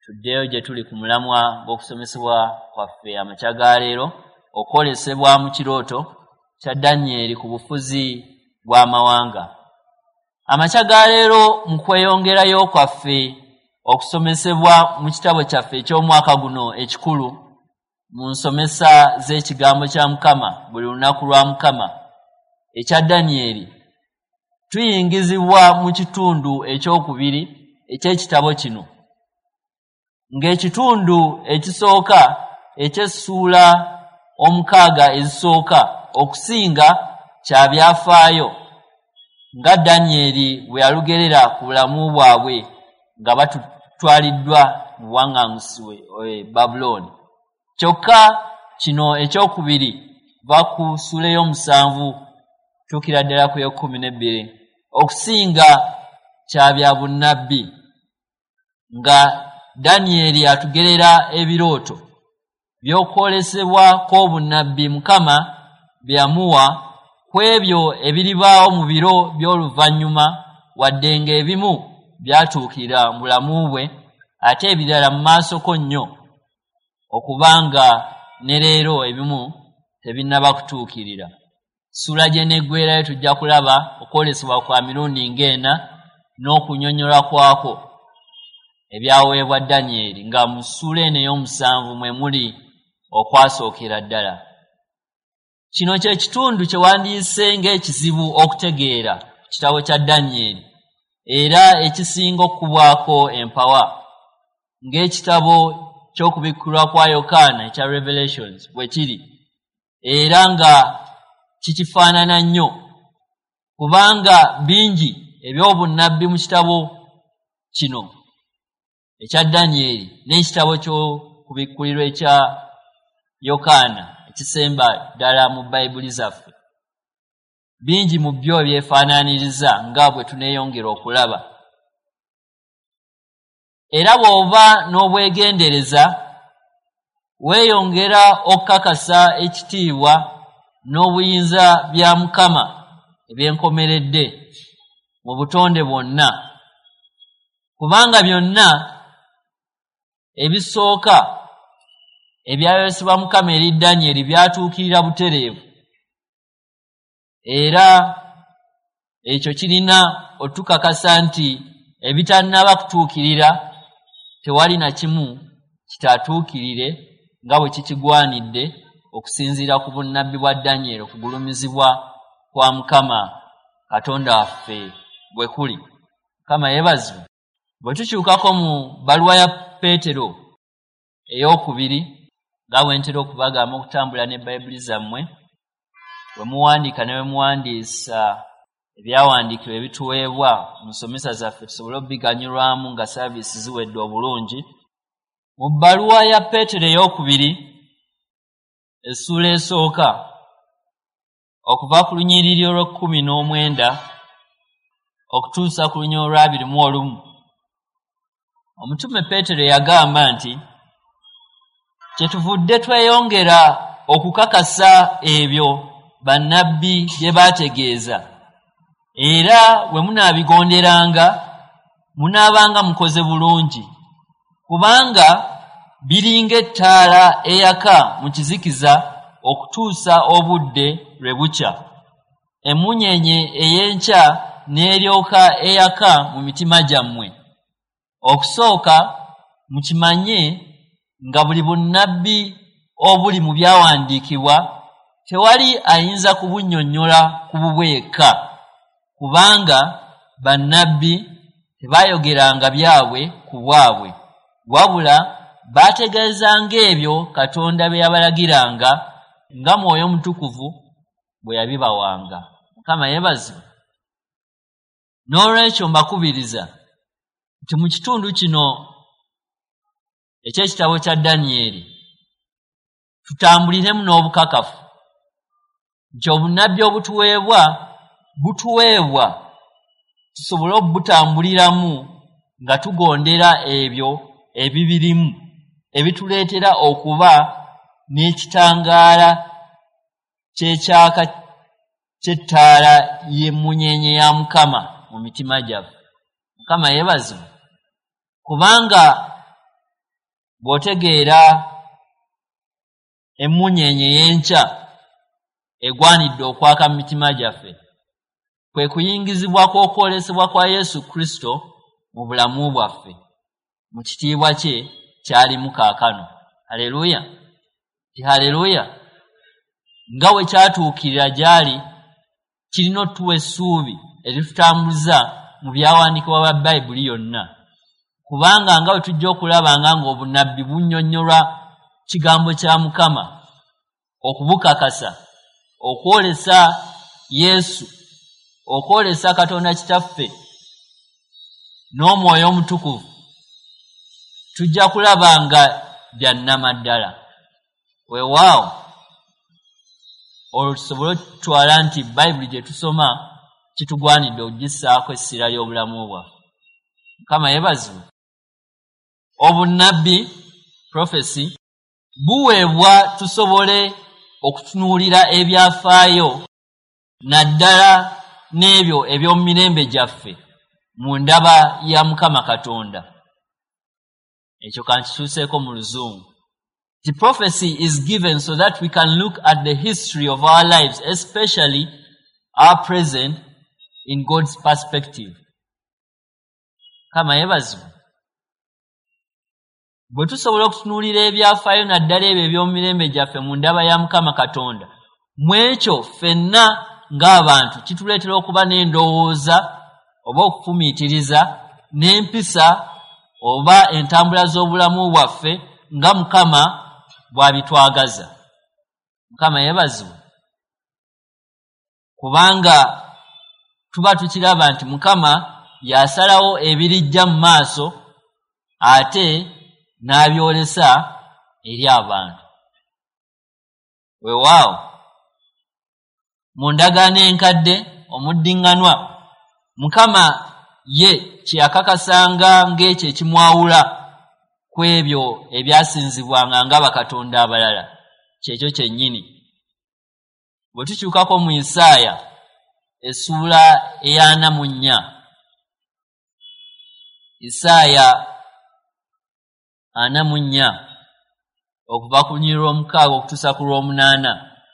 tuddeyo gye tuli ku mulamwa gw'okusomesebwa kwaffe amakya leero okwolesebwa mu kirooto kya Danyeri ku bufuzi bw'amawanga. Amakya leero mu kweyongerayo kwaffe okusomesebwa mu kitabo kyaffe eky'omwaka guno ekikulu mu nsomesa z'ekigambo kya Mukama buli lunaku lwa Mukama ekya Danyeri, tuyingizibwa mu kitundu ekyokubiri eky'ekitabo kino, ng'ekitundu ekisooka eky'essuula 6 ezisooka okusinga kya byafaayo nga Danyeri bwe yalugerera ku bulamu bwabwe nga batwaliddwa mu buwaŋŋanguse Babuloni. Kyokka kino ekyokubiri va ku ssuula 7 tuukira ddala ku 12 okusinga kya bya bunnabbi, nga Danyeri atugerera ebirooto by'okwolesebwa kw'obunnabbi Mukama bye yamuwa ku ebyo ebiribaawo mu biro by'oluvannyuma, wadde ng'ebimu byatuukira mu bulamu bwe ate ebirala mu maasoko nnyo, okubanga ne leero ebimu tebinnaba kutuukirira. Ssuula gye neggweerayo tujja kulaba okwolesebwa kwa mirundi ng'ena n'okunyonnyola kwako ebyaweebwa Danyeri, nga mu ssuula eno ey'omusanvu mwe muli okwasookera ddala. Kino kye kitundu kye wandiise ng'ekizibu okutegeera ku kitabo kya Danyeri, era ekisinga okukubwako empawa ng'ekitabo ky'okubikkulwa kwa Yokaana ekya Revelations bwe kiri, era nga kikifaanana nnyo, kubanga bingi eby'obunnabbi mu kitabo kino ekya Danyeri n'ekitabo ky'okubikkulirwa ekya Yokaana ekisemba ddala mu Bayibuli zaffe, bingi mu byo byefaanaaniriza nga bwe tuneeyongera okulaba. Era bw'oba n'obwegendereza weeyongera okukakasa ekitiibwa n'obuyinza bya Mukama eby'enkomeredde mu butonde bwonna, kubanga byonna ebisooka ebyayolesebwa Mukama eri Danyeri byatuukirira butereevu, era ekyo kirina otukakasa nti ebitannaba kutuukirira tewali na kimu kitatuukirire nga bwe kikigwanidde okusinziira ku bunnabbi bwa Danyeri okugulumizibwa kwa Mukama Katonda waffe bwe kuli. Mukama yeebazibwe. Bwe tukyukako mu bbaluwa ya Peetero ey'okubiri, nga bwe ntera okubagamba okutambula ne Bayibuli zammwe, bwe muwandiika ne bwe muwandiisa ebyawandiikibwa ebituweebwa mu nsomesa zaffe tusobole obiganyulwamu nga saaviisi ziwedde obulungi. Mu bbaluwa ya Peetero ey'okubiri essuula esooka okuva ku lunyiriri olw'19 okutuusa ku lunyiriri olw'21, omutume Peetero yagamba nti kyetuvudde tweyongera okukakasa ebyo bannabbi bye baategeeza, era bwe munaabigonderanga munaabanga mukoze bulungi, kubanga biringa ettaala eyaka mu kizikiza okutuusa obudde lwe bukya, emunyeenye ey'enkya n'eryoka eyaka mu mitima gyammwe. Okusooka mukimanye nga buli bunnabbi obuli mu byawandiikibwa tewali ayinza kubunnyonnyola ku bubweka, kubanga bannabbi tebaayogeranga byabwe ku bwabwe, wabula baategeezanga ebyo Katonda bye yabalagiranga nga Mwoyo Mutukuvu bwe yabibawanga. Mukama yeebazibwe. N'olwekyo mbakubiriza nti mu kitundu kino eky'ekitabo kya Danyeri tutambuliremu n'obukakafu nti obunnabbi butuweebwa tusobole obutambuliramu nga tugondera ebyo ebibirimu ebituleetera okuba n'ekitangaala ky'ekyaka ky'ettaala y'emmunyeenye ya Mukama mu mitima gyaffe. Mukama yeebazibwe. Kubanga bw'otegeera emmunyeenye y'enkya egwanidde okwaka mu mitima gyaffe kwe kuyingizibwa kw'okwolesebwa kwa Yesu Kristo mu bulamu bwaffe mu kitiibwa kye kyalimu kaakano. Haleluya! Haleluya! nga bwe kyatuukirira gy'ali kirina otuwa essuubi eritutambuza mu byawandiikibwa bya Bayibuli yonna, kubanga nga bwe tujja okulabanga ng'obunnabbi bunnyonnyolwa kigambo kya Mukama okubukakasa, okwolesa Yesu, okwolesa Katonda Kitaffe n'Omwoyo Omutukuvu, tujja kulaba nga bya nnamaddala. Weewaawo olwo tusobole okutwala nti Bayibuli gye tusoma kitugwanidde okugissaako essira ly'obulamu bwaffe. Mukama yeebazibwe. Obunnabbi, prophecy, buweebwa tusobole okutunuulira ebyafaayo naddala n'ebyo eby'omu mirembe gyaffe mu ndaba ya Mukama Katonda. Ekyo kankituuseeko mu Luzungu. The prophecy is given so that we can look at the history of our lives, especially our present, in God's perspective. Kama yeebazibwe. Bwe tusobola okutunuulira ebyafaayo naddala ebyo eby'omu mirembe gyaffe mu ndaba ya Mukama Katonda, mu ekyo ffenna ng'abantu kituleetera okuba n'endowooza oba okufumiitiriza n'empisa oba entambula z'obulamu bwaffe nga Mukama bw'abitwagaza. Mukama yeebazibwe. Kubanga tuba tukiraba nti Mukama yasalawo ebirijja mu maaso ate n'abyolesa eri abantu. Weewaawo mu ndagaano enkadde omuddiŋŋanwa, Mukama ye kye yakakasanga ng'ekyo ekimwawula ku ebyo ebyasinzibwanga nga bakatonda abalala, kyekyo kyennyini. Bwe tukyukako mu Isaaya essuula eya 44, Isaaya 44 okuva ku lunyiriri lw'omukaaga okutuusa ku lw'omunaana,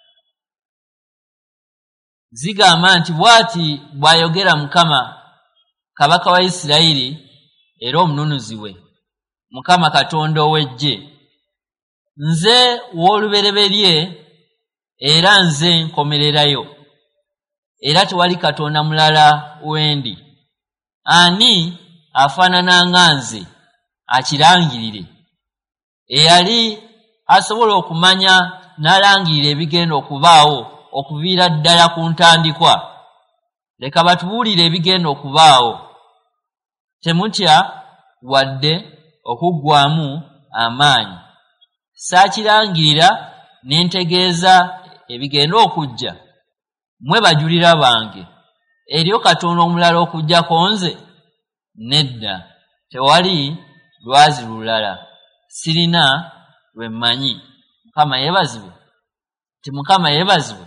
zigamba nti bw'ati bw'ayogera Mukama, Kabaka wa Isirayiri era Omununuzi we, Mukama Katonda ow'Eggye: nze w'olubereberye era nze nkomererayo, era tewali Katonda mulala wendi. Ani afaanana nga nze akirangirire, eyali asobola okumanya n'alangirira ebigenda okubaawo okuviira ddala ku ntandikwa? Leka batubuulire ebigenda okubaawo. Temutya wadde okuggwaamu amaanyi. Saakirangirira ne ntegeeza ebigenda okujja? Mmwe bajulira bange. Eriyo Katonda omulala okuggyako nze? Nedda, tewali lwazi lulala, sirina lwe mmanyi. Mukama yeebazibwe. Ti Mukama yeebazibwe.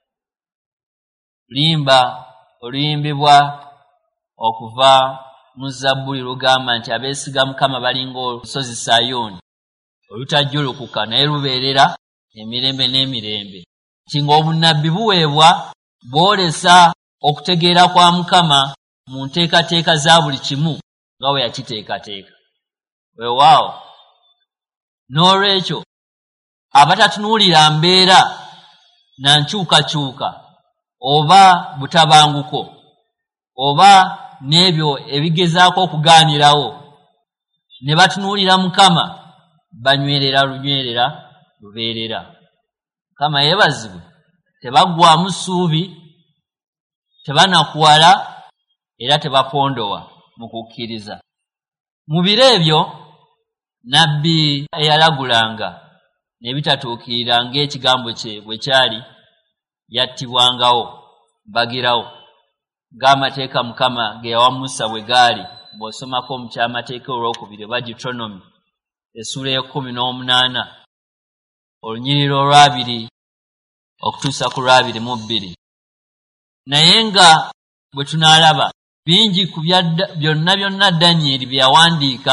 Lulimba oluyimbibwa okuva mu Zabbuli lugamba nti abeesiga Mukama balinga olusozi Sayuuni olutajjulukuka naye lubeerera emirembe n'emirembe. Nti ng'obunnabbi buweebwa bwolesa okutegeera kwa Mukama mu nteekateeka za buli kimu nga bwe yakiteekateeka. Weewaawo n'olwekyo abatatunuulira mbeera na nkyukakyuka oba butabanguko oba n'ebyo ebigezaako okugaanirawo ne batunuulira Mukama, banywerera lunywerera lubeerera. Mukama yeebazibwe. Tebaggwaamu ssuubi, tebanakuwala era tebapondowa mu kukkiriza. Mu biro ebyo nabbi eyalagulanga ne bitatuukirira ng'ekigambo kye bwe kyali, yattibwangawo, bagirawo, ng'amateeka Mukama ge yawa Musa bwe gaali. Bw'osomako mu kyamateeka olwokubiri oba Deuteronomy essuula y'e18 olunyiriri olwabiri okutuusa ku lwabiri. Naye nga bwe tunaalaba bingi ku byonna Danyeri bye yawandiika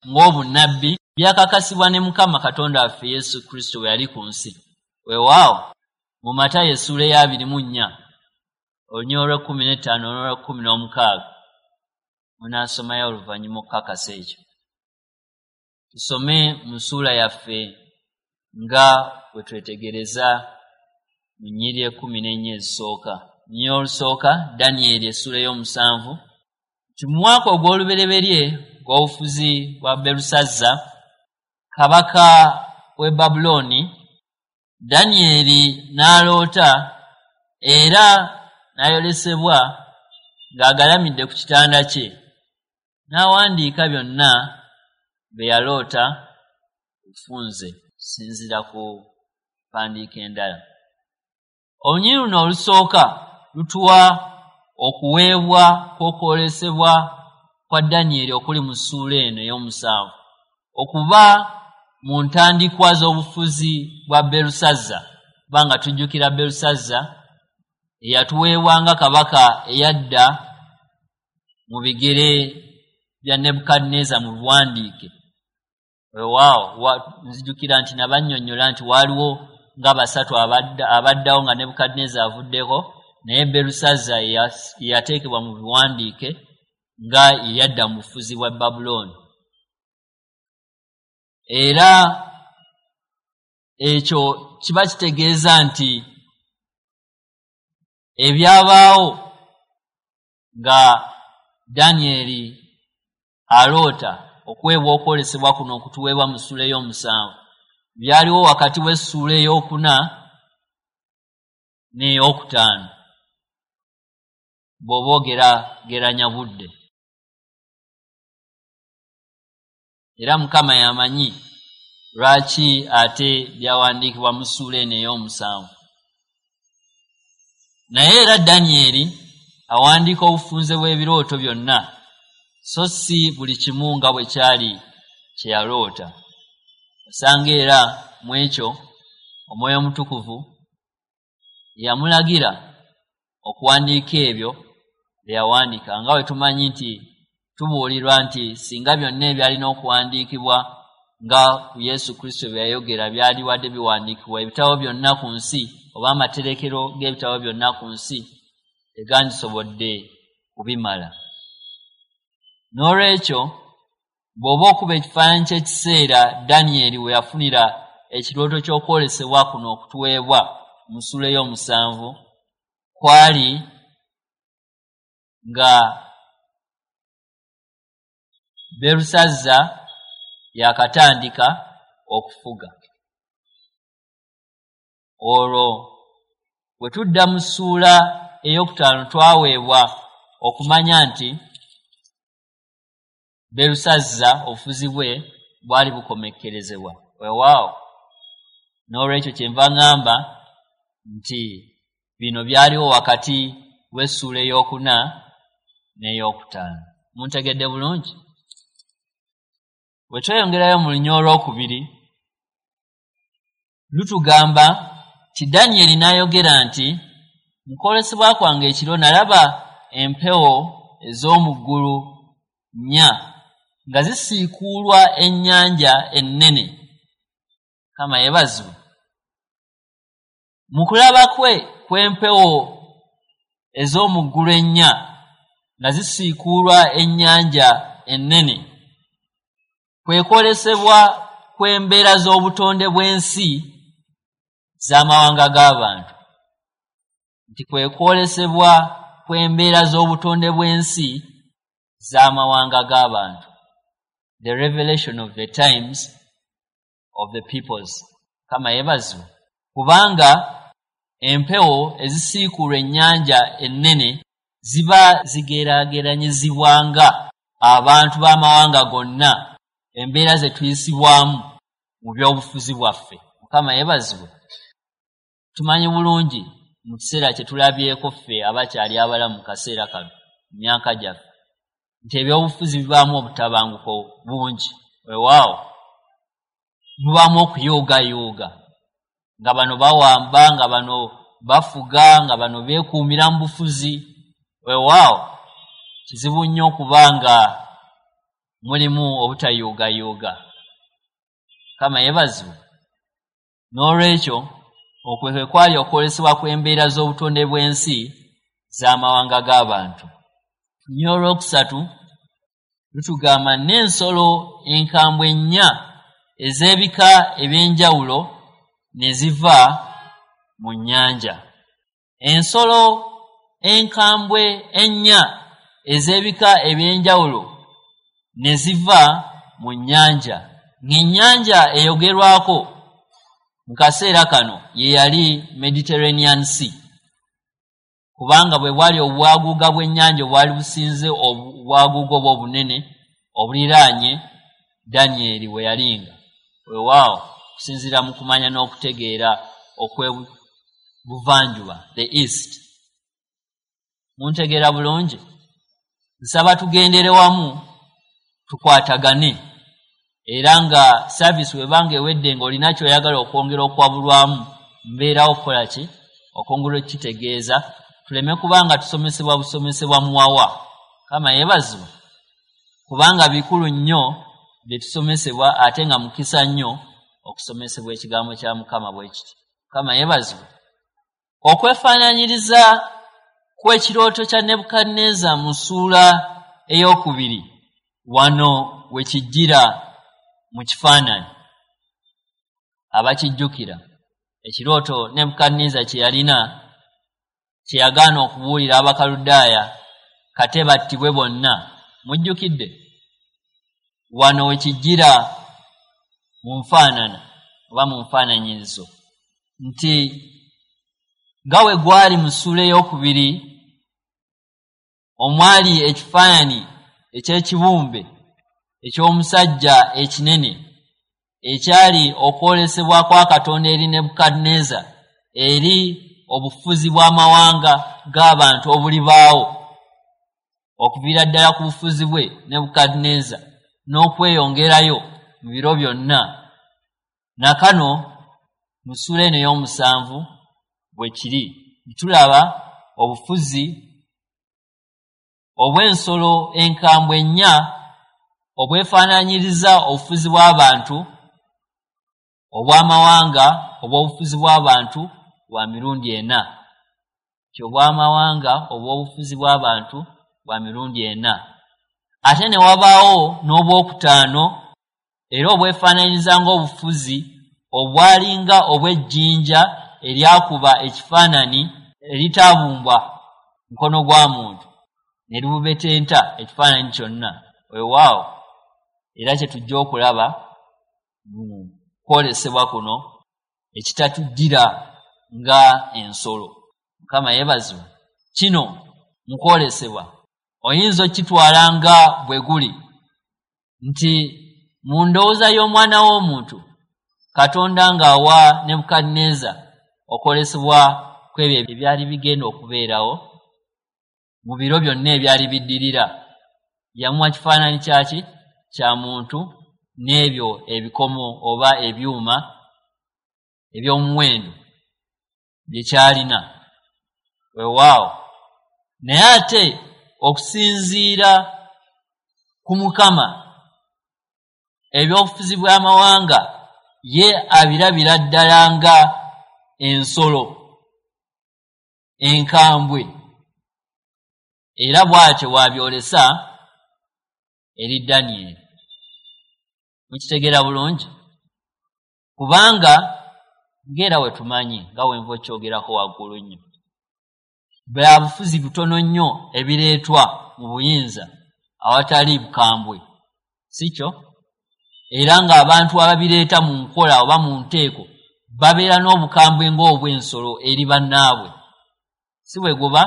ng'obunnabbi byakakasibwa ne Mukama Katonda waffe Yesu Kristo bwe yali ku nsi. Weewaawo mu Matayo essula ya 24 olunyolo 15 n'olwa 16 munaasomayo oluvannyuma okukakasa ekyo. Tusome mu ssuula yaffe nga bwe twetegereza mu nnyiriri 14 ezisooka. Nnyiriri olusooka Danyeri essula y'omusanvu. Mu mwaka ogw'olubereberye gw'obufuzi bwa Berusazza kabaka w'e Babuloni, Danyeri n'aloota era n'ayolesebwa ng'agalamidde ku kitanda kye. N'awandiika byonna bye yaloota bufunze sinzira ku mpandiika endala. Olunyiriri luno olusooka lutuwa okuweebwa kw'okwolesebwa kwa Danyeri okuli mu ssuula eno ey'omusanvu okuba mu ntandikwa z'obufuzi bwa Berusazza, kubanga tujjukira Berusazza eyatuweebwa nga kabaka eyadda mu bigere bya Nebukadneza mu buwandiike. Weewaawo nzijukira nti nabannyonnyola nti waaliwo nga basatu abaddawo nga Nebukadneza avuddeko, naye Berusazza yateekebwa mu biwandiike nga eyadda mu bufuzi bwa Babuloni. Era ekyo kiba kitegeeza nti ebyabaawo nga Danyeri aloota okuweebwa okwolesebwa kuno okutuweebwa mu ssuula ey'omusanvu byaliwo wakati w'essuula ey'okuna n'ey'okutaano bw'oba ogerageranya budde. Era Mukama yamanyi lwaki ate byawandiikibwa mu ssuula eno ey'omusanvu. Naye era Danyeri awandiika obufunze bw'ebirooto byonna, so si buli kimu nga bwe kyali kye yaloota. Osanga era mu ekyo Omwoyo Omutukuvu yamulagira okuwandiika ebyo bye yawandiika, nga bwe tumanyi nti tubuulirwa nti singa byonna ebyalina okuwandiikibwa nga ku Yesu Kristo bye yayogera byali wadde biwandiikibwa, ebitabo byonna ku nsi oba amaterekero g'ebitabo byonna ku nsi tegandisobodde kubimala. N'olwekyo bw'oba okuba ekifaananyi ky'ekiseera Danyeri we yafunira ekirooto ky'okwolesebwa kuno okutuweebwa mu ssuula ey'omusanvu, kwali nga Berusazza yakatandika okufuga. Olwo bwe tudda mu ssuula ey'okutaano twaweebwa okumanya nti Berusazza obufuzi bwe bwali bukomekkerezebwa. Weewaawo n'olwekyo kyenva ŋŋamba nti bino byaliwo wakati w'essuula ey'okuna n'ey'okutaano. Muntegedde bulungi? Bwe tweyongerayo mu lunya olwokubiri lutugamba ti Danyeri n'ayogera nti mu kwolesebwa kwange ekiro nalaba empewo ez'omu ggulu 4 nga zisiikuulwa ennyanja ennene. Kama yeebazibwe. Mu kulaba kw'empewo ez'omu ggulu 4 nga zisiikuulwa ennyanja ennene kwe kwolesebwa kw'embeera z'obutonde bw'ensi z'amawanga g'abantu. Nti kwe kwolesebwa kw'embeera z'obutonde bw'ensi z'amawanga g'abantu. The revelation of the times of the peoples. Kama yeebazibwe. Kubanga empewo ezisiikuulwa ennyanja ennene ziba zigeraageranyizibwanga abantu b'amawanga gonna embeera ze tuyisibwamu mu by'obufuzi bwaffe. Mukama yeebazibwe. Tumanyi bulungi mu kiseera kye tulabyeko ffe abakyali abalamu mu kaseera kano mu myaka gyaffe nti ebyobufuzi bibaamu obutabanguko bungi. Weewaawo bibaamu okuyoogaayooga, nga bano bawamba, nga bano bafuga, nga bano beekuumira mu bufuzi. Weewaawo kizibu nnyo okuba nga mulimu obutayuuga. Kama yebazibwe. N'olwekyo okwekwe kwali okwolesebwa kw'embeera z'obutonde bw'ensi z'amawanga g'abantu. Nnyo olwokusatu lutugamba n'ensolo enkambwe ennya ez'ebika eby'enjawulo ne ziva mu nnyanja. Ensolo enkambwe ennya ez'ebika eby'enjawulo ne ziva mu nnyanja. Ng'ennyanja eyogerwako mu kaseera kano ye yali Mediterranean Sea. Kubanga bwe bwali obwaguuga bw'ennyanja obwali businze obwaguuga obwo obunene obuliraanye Danyeri we yalinga. Weewaawo kusinziira mu kumanya n'okutegeera okw'ebuvanjuba, the east. Muntegeera bulungi? Nsaba tugendere wamu tukwatagane. Era nga service webanga ewedde ng'olina ky'oyagala okwongera okwabulwamu mbeerawo okukola ki? Okwongera okukitegeeza. Tuleme kubanga tusomesebwa busomesebwa muwawa. Kama yebazibwa. Kubanga bikulu nnyo bye tusomesebwa ate nga mukisa nnyo okusomesebwa ekigambo kya Mukama bwe kiti. Kama yebazibwa. Okwefaananyiriza kw'ekirooto kya Nebukadneza mu ssuula ey'okubiri wano we kijjira mu kifaananyi. Abakijjukira ekirooto Nebukadneza kye yalina kye yagaana okubuulira Abakaludaaya kate battibwe bonna. Mujjukidde wano we kijjira mu nfaanana oba mu nfaananyirizo nti nga we gwali mu ssuula ey'okubiri omwali ekifaananyi eky'ekibumbe eky'omusajja ekinene ekyali okwolesebwa kwa Katonda eri Nebukadneza eri obufuzi bw'amawanga g'abantu obulibaawo okuviira ddala ku bufuzi bwe Nebukadneza n'okweyongerayo mu biro byonna. Nakano mu ssuula eno ey'omusanvu bwe kiri tulaba obufuzi obw'ensolo enkambwe ennya obwefaananyiriza obufuzi bw'abantu obw'amawanga obw'obufuzi bw'abantu bwa mirundi ena. Ky'obw'amawanga obw'obufuzi bw'abantu bwa mirundi ena. Ate ne wabaawo n'obwokutaano era obwefaananyiriza ng'obufuzi obwalinga obw'ejjinja eryakuba ekifaananyi eritaabumbwa mukono gwa muntu ne libubetenta ekifaananyi kyonna. Weewaawo era kye tujja okulaba mu kwolesebwa kuno ekitatujjira nga ensolo. Mukama yeebazibwe. Kino mu kwolesebwa oyinza okitwala nga bwe guli nti mu ndowooza y'omwana w'omuntu Katonda ng'awa Nebukadneza okwolesebwa kw'ebyo ebyali bigenda okubeerawo mu biro byonna ebyali biddirira. Yamuwa kifaananyi kyaki kya muntu n'ebyo ebikomo oba ebyuma eby'omuwendo bye kyalina. Weewaawo naye ate okusinziira ku Mukama ebyobufuzi bw'amawanga ye abirabira ddala nga ensolo enkambwe era bw'atyo waabyolesa eri Danyeri. Mukitegeera bulungi? Kubanga ng'era we tumanyi nga wenva okyogerako waggulu nnyo bwa bufuzi butono nnyo ebireetwa mu buyinza awatali bukambwe, si kyo? Era ng'abantu ababireeta mu nkola oba mu nteeko babeera n'obukambwe ng'obw'ensolo eri bannaabwe. Si bwe guba?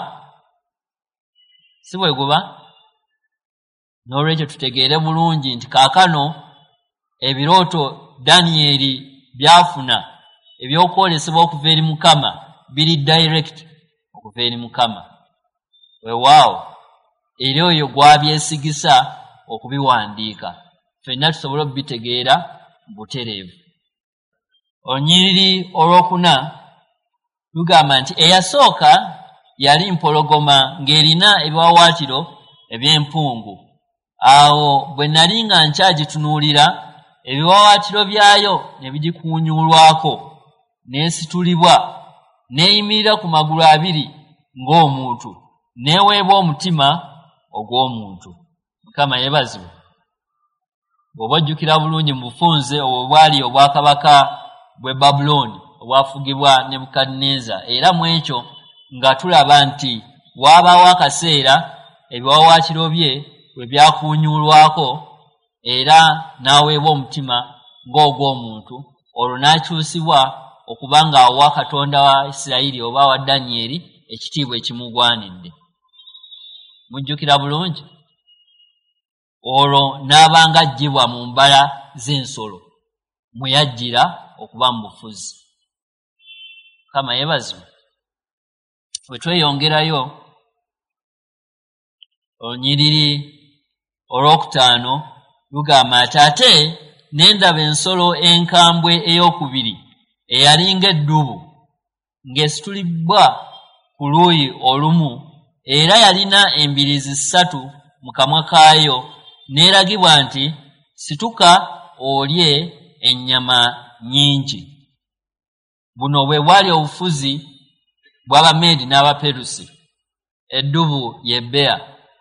Si bwe guba? N'olwekyo tutegeere bulungi nti kaakano ebirooto Danyeri byafuna eby'okwolesebwa okuva eri Mukama biri direct okuva eri Mukama. Weewaawo era oyo gw'abyesigisa okubiwandiika ffenna tusobole okubitegeera butereevu. Olunyiriri olwokuna lugamba nti eyasooka yali mpologoma ng'erina ebiwawaatiro eby'empungu awo bwe nali nga nkyagitunuulira ebiwawaatiro byayo ne bigikuunyuulwako n'esitulibwa n'eyimirira ku magulu abiri ng'omuntu n'eweebwa omutima ogw'omuntu. Mukama yeebazibwe. Bw'oba ojjukira bulungi mu bufunze obwo bwali obwakabaka bw'e Babuloni obwafugibwa Nebukadneeza, era mu ekyo nga tulaba nti waabaawo akaseera ebiwawaatiro bye bwe byakuunyuulwako era n'aweebwa omutima ng'ogw'omuntu, olwo n'akyusibwa okuba ng'awa Katonda wa Isirayiri oba wa Danyeri ekitiibwa ekimugwanidde. Mujjukira bulungi? Olwo n'abanga aggyibwa mu mbala z'ensolo mwe yajjira okuba mu bufuzi. Mukama yeebazibwe. Bwe tweyongerayo olunyiriri olwokutaano lugamba ati ate ne ndaba ensolo enkambwe ey'okubiri eyalinga eddubu ng'esitulibbwa ku luuyi olumu, era yalina embiriizi 3 mu kamwa kaayo, n'eragibwa nti situka olye ennyama nnyingi. Buno bwe bwali obufuzi bw'Abameedi n'Abaperusi. Eddubu ye Bea,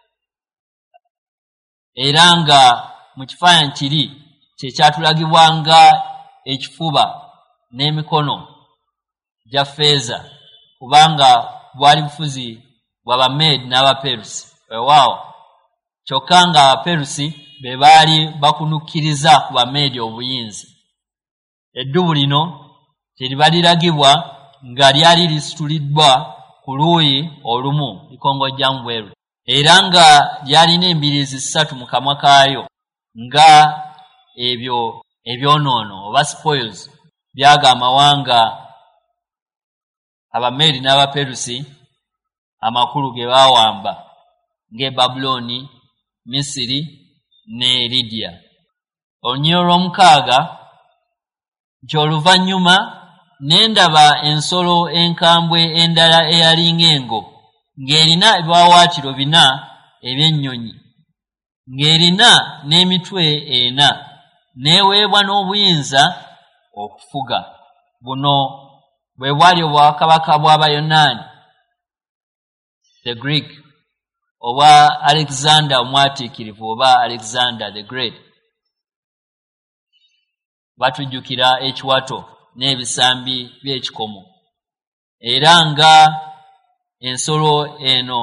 era nga mu kifaananyi kiri kyekyatulagibwanga ekifuba n'emikono gya ffeeza, kubanga bwali bufuzi bw'Abameedi n'Abaperusi. Weewaawo kyokka nga Abaperusi be baali bakunukkiriza ku Bameedi obuyinza. Eddubu lino teriba liragibwa nga lyali lisituliddwa ku luuyi olumu likongojjamu bweru, era nga lyalina embiriizi 3 mu kamwa kaayo, nga ebyo ebyonoono oba spoils byaga amawanga Abameedi n'Abaperusi amakulu ge baawamba ng'e Babuloni, Misiri ne Lidiya. Olunyiriri olw'omukaaga nti oluvannyuma ne ndaba ensolo enkambwe endala eyalinga engo, ng'erina ebiwawaatiro 4 eby'ennyonyi, ng'erina n'emitwe 4, n'eweebwa n'obuyinza okufuga. Buno bwe bwali obwakabaka bw'Abayonaani, the Greek, oba Alexander omwatiikirivu oba Alexander the Great. Batujjukira ekiwato n'ebisambi by'ekikomo, era nga ensolo eno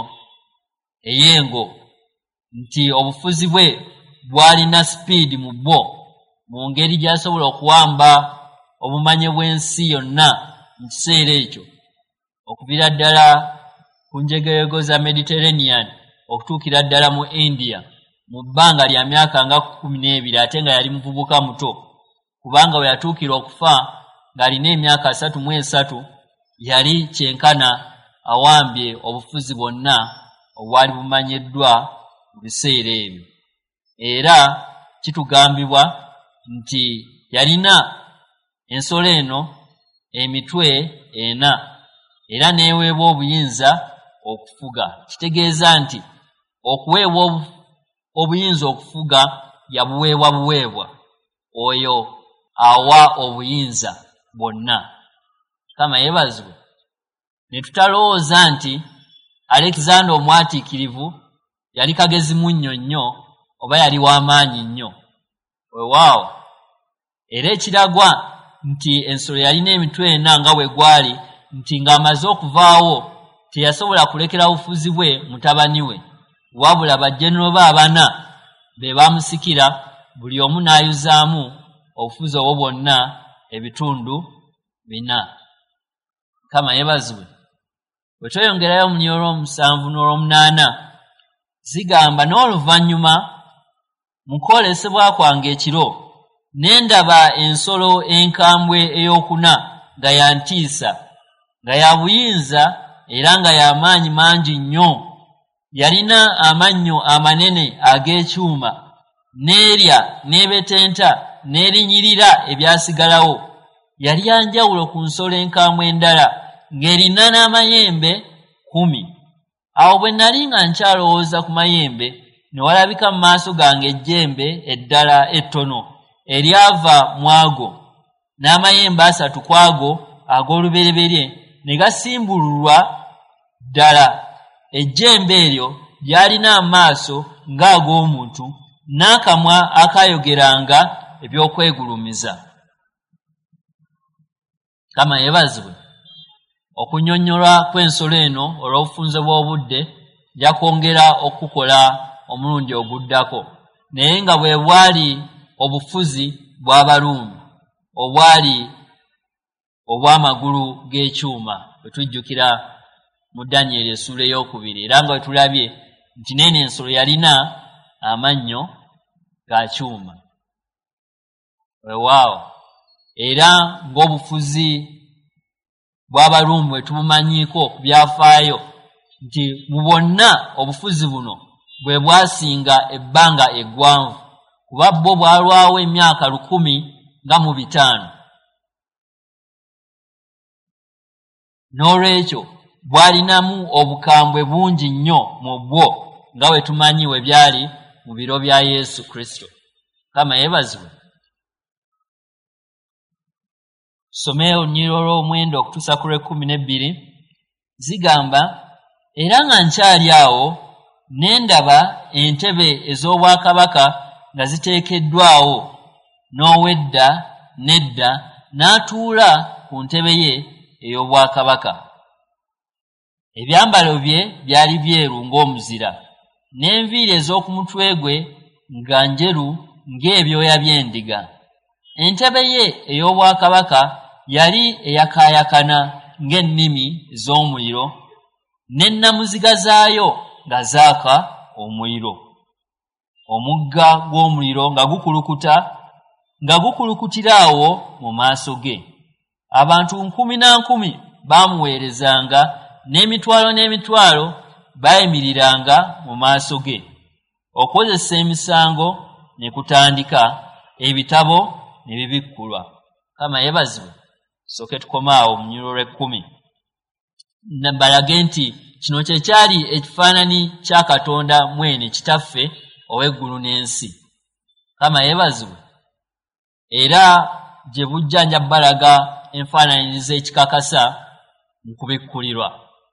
ey'engo nti obufuzi bwe bwalina sipiidi mu bwo, mu ngeri gy'asobola okuwamba obumanye bw'ensi yonna mu kiseera ekyo, okuviira ddala ku njegeyego za Mediterranean okutuukira ddala mu India mu bbanga lya myaka nga 12, ate nga yali muvubuka muto, kubanga we yatuukira okufa ng'alina emyaka 33 yali kyenkana awambye obufuzi bwonna obwali bumanyiddwa mu biseera ebyo. Era kitugambibwa nti yalina ensolo eno emitwe 4 era n'eweebwa obuyinza okufuga. Kitegeeza nti okuweebwa obuyinza okufuga yabuweebwa buweebwa oyo awa obuyinza bwonna. Kama yeebazibwe. Ne tutalowooza nti Alexander omwatiikirivu yali kagezi munnyo nnyo oba yali w'amaanyi nnyo. Weewaawo, era ekiragwa nti ensolo yalina emitwe 4 nga bwe gwali, nti ng'amaze okuvaawo teyasobola kulekera bufuzi bwe mutabani we, wabula bajjenero be 4 be bamusikira, buli omu n'ayuzaamu obufuzi obwo bwonna ebitundu 4. Kama yeebazibwe. Bwe tweyongerayo mu nnyiriri olw'omusanvu n'olw'omunaana zigamba, n'oluvannyuma mu kwolesebwa kwange ekiro ne ndaba ensolo enkambwe ey'okuna nga ya ntiisa, nga ya buyinza era nga y'amaanyi mangi nnyo. Yalina amannyo amanene ag'ekyuma, n'erya n'ebetenta n'erinyirira ebyasigalawo. Yali ya njawulo ku nsolo enkambwe endala, ng'erina n'amayembe 10. Awo bwe nali nga nkyalowooza ku mayembe, ne walabika mu maaso gange ejjembe eddala ettono eryava mwago n'amayembe 3 kwago ag'olubereberye ne gasimbululwa ddala. Ejjembe eryo lyalina amaaso ng'ag'omuntu n'akamwa akayogeranga ebyokwegulumiza. Kama yebazibwe. Okunnyonnyola kw'ensolo eno olw'obufunze bw'obudde nja kwongera okukola omulundi oguddako, naye nga bwe bwali obufuzi bw'Abaruumi obwali obw'amagulu g'ekyuma bwe tujjukira mu Danyeri essula ey'okubiri, era nga bwe tulabye nti n'eno ensolo yalina amannyo ga kyuma. Weewaawo era ng'obufuzi bw'Abaruumi bwe tumumanyiiko ku byafaayo nti mu bonna obufuzi buno bwe bwasinga ebbanga eggwanvu, kuba bwo bwalwawo emyaka 105. N'olwekyo bwalinamu obukambwe bungi nnyo mu bwo nga bwe tumanyi we byali mu biro bya Yesu Kristo. Kama yebazibwe. Someo nnyiro olw'omwenda okutuusa ku 12 zigamba, era nga nkyali awo ne ndaba entebe ez'obwakabaka nga ziteekeddwawo, n'owedda nedda n'atuula ku ntebe ye ey'obwakabaka. Ebyambalo bye byali byeru ng'omuzira, n'enviiri ez'oku mutwe gwe nga njeru ng'ebyoya by'endiga. Entebe ye ey'obwakabaka yali eyakaayakana ng'ennimi z'omuliro, n'ennamuziga zaayo nga zaaka omuliro. Omugga gw'omuliro nga gukulukutira awo mu maaso ge. Abantu 10,000 baamuweerezanga, n'emitwalo n'emitwalo baayimiriranga mu maaso ge. Okukozesa emisango ne kutandika, ebitabo ne bibikkulwa. Kama yebazibwe. Soke tukomaawo mu nnyiriro lw'ekkumi. Balage nti kino kye kyali ekifaananyi kya Katonda mwene kitaffe ow'eggulu n'ensi. Kama yebazibwe. Era gye bujja nja balaga enfaananyizo ekikakasa mu kubikkulirwa.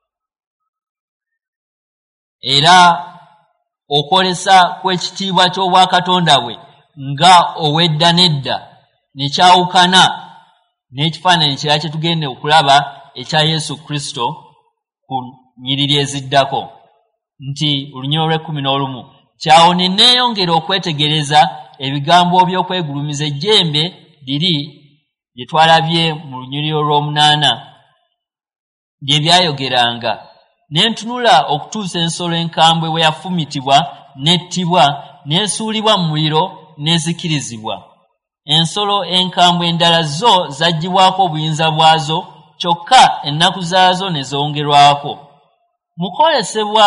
Era okwolesa kw'ekitiibwa ky'obwakatonda bwe nga ow'edda n'edda ne kyawukana n'ekifaananyi kirala kye tugende okulaba ekya Yesu Kristo ku nnyiriri eziddako, nti olunyiro lw'11 kyawo ne neeyongera okwetegereza ebigambo by'okwegulumiza ejjembe liri lye twalabye mu lunyiriro lw'8 lye byayogeranga, ne ntunula okutuusa ensolo enkambwe bwe yafumitibwa n'ettibwa n'esuulibwa mu muliro n'ezikirizibwa. Ensolo enkambwe endala zo zaggyibwako obuyinza bwazo, kyokka ennaku zaazo ne zongerwako. Mukolesebwa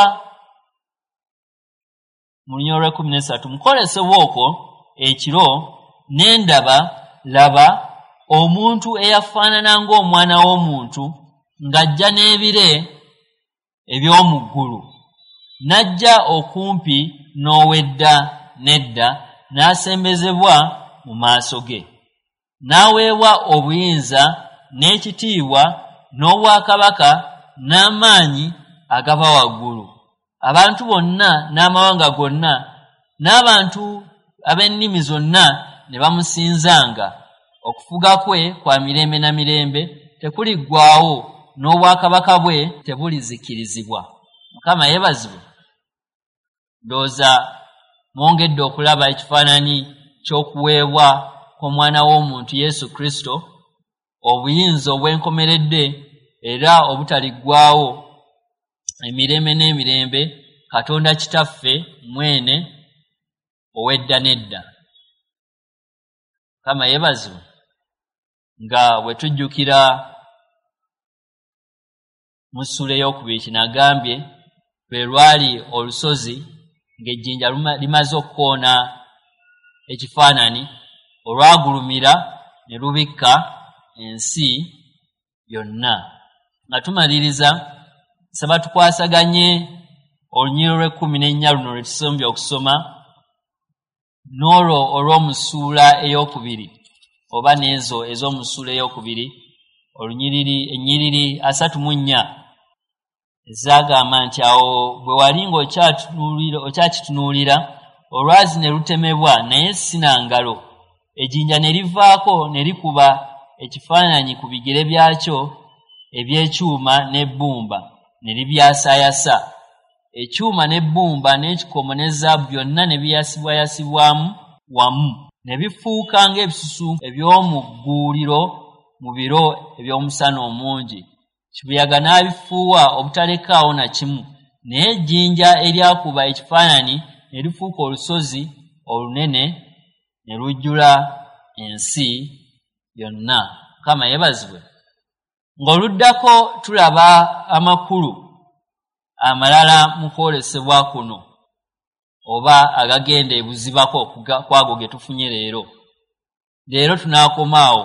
mu lunyiro lw'13 mukolesebwa okwo ekiro ne ndaba, laba omuntu eyafaanana ng'omwana w'omuntu ng'ajja n'ebire eby'omu ggulu, n'ajja okumpi n'owedda n'edda, n'asembezebwa mu maaso ge, n'aweebwa obuyinza n'ekitiibwa n'obwakabaka n'amaanyi agava waggulu. Abantu bonna n'amawanga gonna n'abantu ab'ennimi zonna ne bamusinzanga. Okufuga kwe kwa mirembe na mirembe, tekuliggwaawo, n'obwakabaka bwe tebulizikirizibwa. Mukama yebazibwe. Ndowooza mwongedde okulaba ekifaananyi ky'okuweebwa kw'omwana w'omuntu Yesu Kristo, obuyinza obw'enkomeredde era obutaliggwaawo emirembe n'emirembe, Katonda kitaffe mwene ow'edda n'edda. Mukama yebazibwe. Nga bwe tujjukira mu ssula ey'okubiri kinagambye lwe lwali olusozi ng'ejjinja limaze okukoona ekifaananyi, olwagulumira ne lubikka ensi yonna. Nga tumaliriza, saba tukwasaganye olunyiriro lw'14 luno lwe tusombye okusoma n'olwo olw'omusuula ey'okubiri oba n'ezo ez'omusuula ey'okubiri ennyiriri 34 ezagamba nti awo bwe wali ng'okyakitunuulira olwazi ne lutemebwa naye sina ngalo ejjinja ne livaako ne likuba ekifaananyi ku bigere byakyo eby'ekyuma n'ebbumba ne libyasaayasa ekyuma n'ebbumba n'ekikomo ne zaabu byonna ne biyasibwayasibwamu wamu ne bifuuka ng'ebisusu eby'omu gguuliro mu biro eby'omusana omungi kibuyaga n'abifuuwa obutalekaawo na kimu naye ejjinja eryakuba ekifaananyi ne lifuuka olusozi olunene ne lujjula ensi yonna. Mukama yeebazibwe. Ng'oluddako tulaba amakulu amalala mu kwolesebwa kuno oba agagenda ebuzibako kwago ge tufunye leero. Leero tunaakomaawo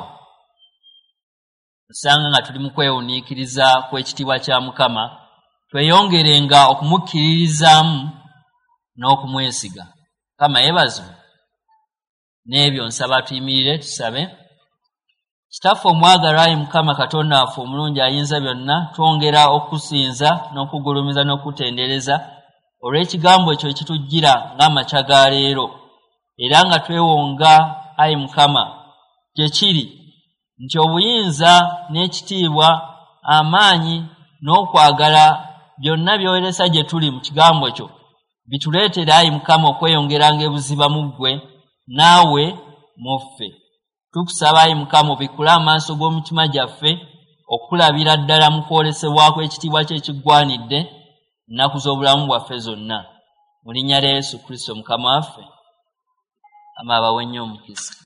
osanga nga tuli mu kwewuniikiriza kw'ekitiibwa kya Mukama tweyongerenga okumukkiririzaamu n'okumwesiga. Mukama yeebazibwe. N'ebyo nsaba tuyimirire tusabe. Kitaffe omwagalwa Ayi Mukama Katonda waffe omulungi ayinza byonna, twongera okusinza n'okugulumiza n'okutendereza olw'ekigambo ekyo ekitujjira ng'amakya ga leero, era nga twewonga Ayi Mukama gye kiri nti obuyinza n'ekitiibwa amaanyi n'okwagala byonna by'oyolesa gye tuli mu kigambo kyo bituleetera Ayi Mukama okweyongeranga ebuziba mu ggwe naawe mu ffe. Tukusaba Ayi Mukama obikule amaaso g'omutima gyaffe okulabira ddala mu kwolesebwako ekitiibwa kye ekiggwanidde nnaku z'obulamu bwaffe zonna. Mu linnya lya Yesu Kristo Mukama waffe, abawe nnyo omukisa.